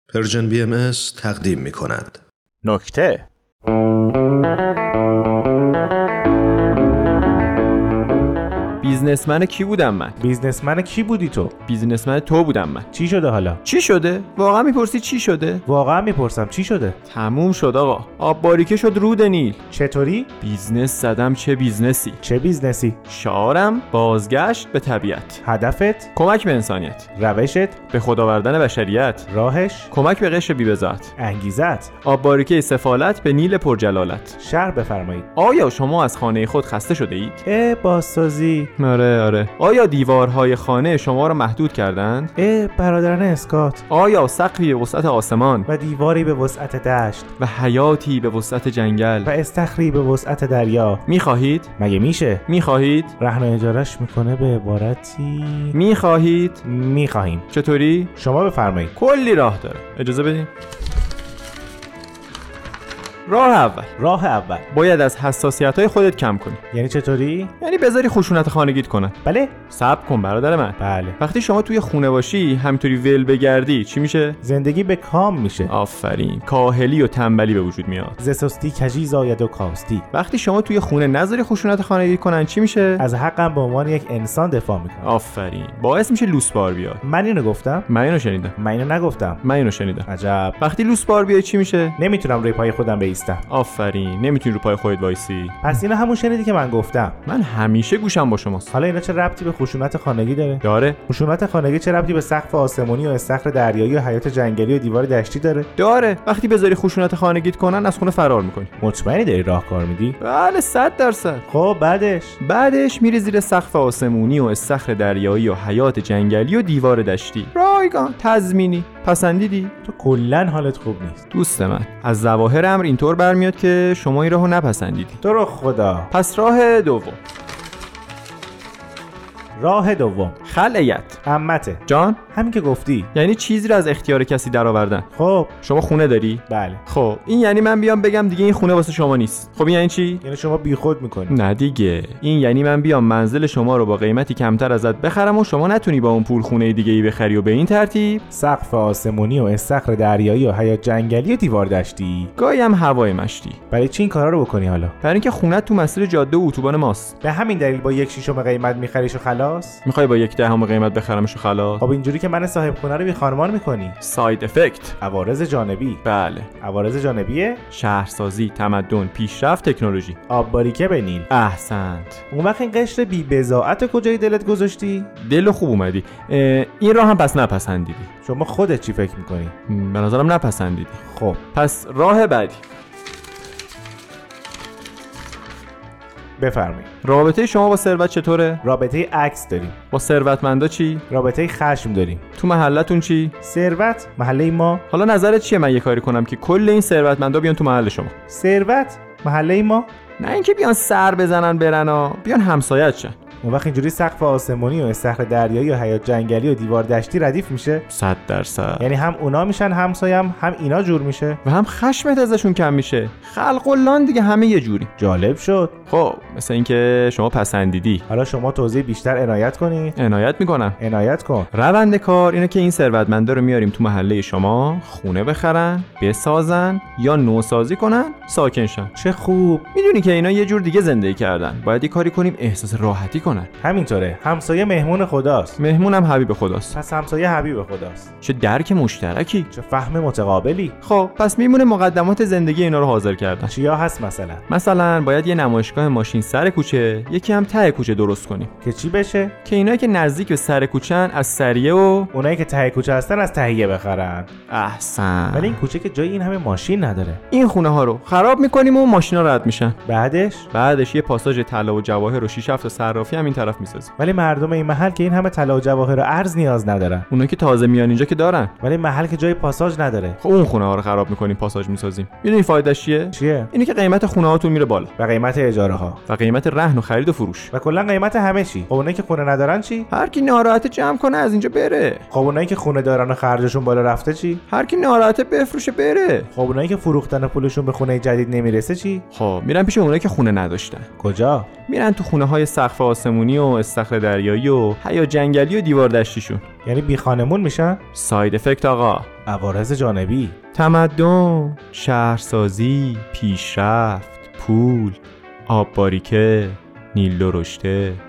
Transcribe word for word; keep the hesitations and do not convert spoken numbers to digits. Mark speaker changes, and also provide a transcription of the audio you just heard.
Speaker 1: پرژن بی ام اس تقدیم می کند.
Speaker 2: نکته. بیزنسمن کی بودم من؟
Speaker 3: بیزنسمن کی بودی تو؟
Speaker 2: بیزنسمن تو بودم من.
Speaker 3: چی شده حالا؟
Speaker 2: چی شده؟ واقعا میپرسی چی شده؟
Speaker 3: واقعا میپرسم چی شده؟
Speaker 2: تموم شد آقا. آب باریکه شد رود نیل.
Speaker 3: چطوری؟
Speaker 2: بیزنس زدم. چه بیزنسی؟
Speaker 3: چه بیزنسی؟
Speaker 2: شعارم بازگشت به طبیعت.
Speaker 3: هدفت؟
Speaker 2: کمک به انسانیت.
Speaker 3: روشت؟
Speaker 2: به خداوردن بشریت.
Speaker 3: راهش؟
Speaker 2: کمک به قشر بی‌بضاعت.
Speaker 3: انگیزت؟
Speaker 2: آب باریکه سفالت به نیل پرجلالت.
Speaker 3: شرح بفرمایید.
Speaker 2: آیا شما از خانه خود خسته شده اید؟
Speaker 3: اه بازسازی.
Speaker 2: آره آره. آیا دیوارهای خانه شما را محدود کردند؟
Speaker 3: اه برادران اسکات.
Speaker 2: آیا سقفی به وسعت آسمان
Speaker 3: و دیواری به وسعت دشت
Speaker 2: و حیاتی به وسعت جنگل
Speaker 3: و استخری به وسعت دریا
Speaker 2: می‌خواهید؟
Speaker 3: مگه میشه؟
Speaker 2: می‌خواهید؟
Speaker 3: رهن و اجارش میکنه به عبارتی
Speaker 2: می‌خواهید؟
Speaker 3: میخواهیم.
Speaker 2: چطوری؟
Speaker 3: شما بفرمایید.
Speaker 2: کلی راه داره. اجازه بدین. راه اول،
Speaker 3: راه اول
Speaker 2: باید از حساسیت‌های خودت کم کنی.
Speaker 3: یعنی چطوری؟
Speaker 2: یعنی بذاری خشونت خانگیت کنن.
Speaker 3: بله
Speaker 2: صبر کن برادر من.
Speaker 3: بله.
Speaker 2: وقتی شما توی خونه باشی همینطوری ول بگردی چی میشه؟
Speaker 3: زندگی به کام میشه.
Speaker 2: آفرین. کاهلی و تنبلی به وجود میاد.
Speaker 3: ز سستی کجی زاید و کاستی.
Speaker 2: وقتی شما توی خونه نذاری خشونت خانگی کنن چی میشه؟
Speaker 3: از حقم به عنوان یک انسان دفاع میکنم.
Speaker 2: آفرین. باعث میشه لوس بار بیاد.
Speaker 3: من اینو گفتم؟
Speaker 2: من اینو شنیدم.
Speaker 3: من اینو نگفتم.
Speaker 2: من اینو شنیدم.
Speaker 3: عجب.
Speaker 2: وقتی لوس بار بیاد چی میشه؟
Speaker 3: نمیتونم روی پای خودم بایستم.
Speaker 2: آفرین. نمیتونی رو پای خودت وایسی.
Speaker 3: پس اینا همون شنیدی که من گفتم.
Speaker 2: من همیشه گوشم با شماست.
Speaker 3: حالا اینا چه ربطی به خشونت خانگی داره؟
Speaker 2: داره.
Speaker 3: خشونت خانگی چه ربطی به سقف آسمانی و استخر دریایی و حیات جنگلی و دیوار دشتی داره؟
Speaker 2: داره. وقتی بذاری خشونت خانگیت کنن از خونه فرار میکنی.
Speaker 3: مطمئنی داری راهکار میدی؟
Speaker 2: بله صد درصد.
Speaker 3: خب بعدش
Speaker 2: بعدش میری زیر سقف آسمونی و استخر دریایی و حیات جنگلی و دیوار دشتی. رایگان، تضمینی. پسندیدی؟
Speaker 3: تو کلا حالت خوب نیست.
Speaker 2: دوست من، از ظواهر امر اینطور برمیاد که شما این راهو نپسندیدی.
Speaker 3: تو رو خدا.
Speaker 2: پس راه دوم.
Speaker 3: راه دوم
Speaker 2: خلعیت.
Speaker 3: عمته
Speaker 2: جان؟
Speaker 3: همین که گفتی.
Speaker 2: یعنی چیزی رو از اختیار کسی درآوردن.
Speaker 3: خب
Speaker 2: شما خونه داری؟
Speaker 3: بله.
Speaker 2: خب این یعنی من بیام بگم دیگه این خونه واسه شما نیست. خب این یعنی چی؟
Speaker 3: یعنی شما بیخود میکنی.
Speaker 2: نه دیگه. این یعنی من بیام منزل شما رو با قیمتی کمتر ازت بخرم و شما نتونی با اون پول خونه دیگه ای بخری و به این ترتیب
Speaker 3: سقف آسمونی و استخر دریایی و حیات جنگلی و دیوار دشتی.
Speaker 2: گاهی هم هوای مشتی.
Speaker 3: برای چی این کارا رو بکنی حالا؟
Speaker 2: برای اینکه خونت تو مسیر جاده و اتوبان ماست.
Speaker 3: به همین دلیل با یک شیشم قیمت میخریش و خلاص؟
Speaker 2: میخوای با یک دهم قیمت بخرمش و خلاص؟
Speaker 3: خب اینجوری که من صاحب خونه رو بی خانمان میکنی.
Speaker 2: ساید افکت.
Speaker 3: عوارض جانبی.
Speaker 2: بله.
Speaker 3: عوارض جانبیه؟
Speaker 2: شهرسازی، تمدن، پیشرفت، تکنولوژی.
Speaker 3: آب باریکه به نیل.
Speaker 2: احسنت.
Speaker 3: اون وقت این قشر بی بضاعت کجای دلت گذاشتی؟
Speaker 2: دل خوب اومدی. این راه هم پس نپسندیدی.
Speaker 3: شما خودت چی فکر میکنی؟
Speaker 2: به نظرم نپسندیدی.
Speaker 3: خب
Speaker 2: پس راه بعدی.
Speaker 3: بفرمایید.
Speaker 2: رابطه شما با ثروت چطوره؟
Speaker 3: رابطه عکس داریم.
Speaker 2: با ثروتمندا چی؟
Speaker 3: رابطه خشم داریم.
Speaker 2: تو محلتون چی؟
Speaker 3: ثروت محله ما.
Speaker 2: حالا نظرت چیه من یه کاری کنم که کل این ثروتمندا بیان تو محل شما؟
Speaker 3: ثروت محله ما؟
Speaker 2: نه اینکه بیان سر بزنن برن ها، بیان همسایت شن.
Speaker 3: اون وقت اینجوری سقف آسمونی و استخر دریایی و حیات جنگلی و دیوار دشتی ردیف میشه.
Speaker 2: صد درصد.
Speaker 3: یعنی هم اونا میشن همسایم، هم اینا جور میشه
Speaker 2: و هم خشمت ازشون کم میشه. خلق اللهان دیگه همه یه جوری.
Speaker 3: جالب شد.
Speaker 2: خب مثل اینکه شما پسندیدی.
Speaker 3: حالا شما توضیح بیشتر عنایت کنید.
Speaker 2: عنایت میکنم.
Speaker 3: عنایت کن.
Speaker 2: روند کار اینه که این ثروتمندا رو میاریم تو محله شما، خونه بخرن، بسازن یا نوسازی کنن، ساکن شن.
Speaker 3: چه خوب.
Speaker 2: میدونی که اینا یه جور دیگه زندگی کردن. باید یه کاری کنیم احساس راحتی کنن.
Speaker 3: همینطوره. همسایه مهمون خداست.
Speaker 2: مهمونم حبیب خداست.
Speaker 3: پس همسایه حبیب خداست.
Speaker 2: چه درک مشترکی.
Speaker 3: چه فهم متقابلی.
Speaker 2: خب پس میمونه مقدمات زندگی اینا رو حاضر کردن.
Speaker 3: چیا هست مثلا؟
Speaker 2: مثلا باید یه نمایشگاه ماشین سر کوچه، یکی هم ته کوچه درست کنیم.
Speaker 3: که چی بشه؟
Speaker 2: که اینایی که نزدیک به سر کوچه‌ن از سریه و
Speaker 3: اونایی که ته کوچه هستن از تهیه بخرن.
Speaker 2: احسن.
Speaker 3: ولی این کوچه که جای این همه ماشین نداره.
Speaker 2: این خونه ها رو خراب میکنیم و ماشینا رد میشن.
Speaker 3: بعدش
Speaker 2: بعدش یه پاساژ طلا و جواهر و شیش هفت صرافی هم این طرف میسازیم.
Speaker 3: ولی مردم این محل که این همه طلا و جواهر و ارز نیاز ندارن.
Speaker 2: اونایی که تازه میان اینجا که دارن.
Speaker 3: ولی محل که جای پاساژ نداره.
Speaker 2: خب اون خونه ها رو خراب میکنیم، پاساژ میسازیم. میدونی فایدهش چیه؟
Speaker 3: چیه؟
Speaker 2: اینه که قیمت خونه هاتون میره بالا
Speaker 3: و قیمت اجاره ها
Speaker 2: و قیمت رهن و خرید و فروش
Speaker 3: و کلا قیمت همه چی. خب اونایی که خونه ندارن چی؟
Speaker 2: هر کی ناراحت جمع کنه از اینجا بره.
Speaker 3: خب اونایی که خونه دارن و خرجشون بالا رفته چی؟
Speaker 2: هر کی ناراحت بفروشه بره.
Speaker 3: خب اونایی که فروختن پولشون به خونه جدید نمیرسه چی؟
Speaker 2: خب میرن پیش اونایی که خونه نداشتن.
Speaker 3: کجا؟
Speaker 2: میرن تو خونه های سقف آسمونی و استخر دریایی و حیات جنگلی و دیوار دشتیشون.
Speaker 3: یعنی بی خانمون میشن؟
Speaker 2: ساید افکت آقا.
Speaker 3: عوارض جانبی.
Speaker 2: تمدن، شهرسازی، پیشرفت، پول، آب باریکه، نیل درشته،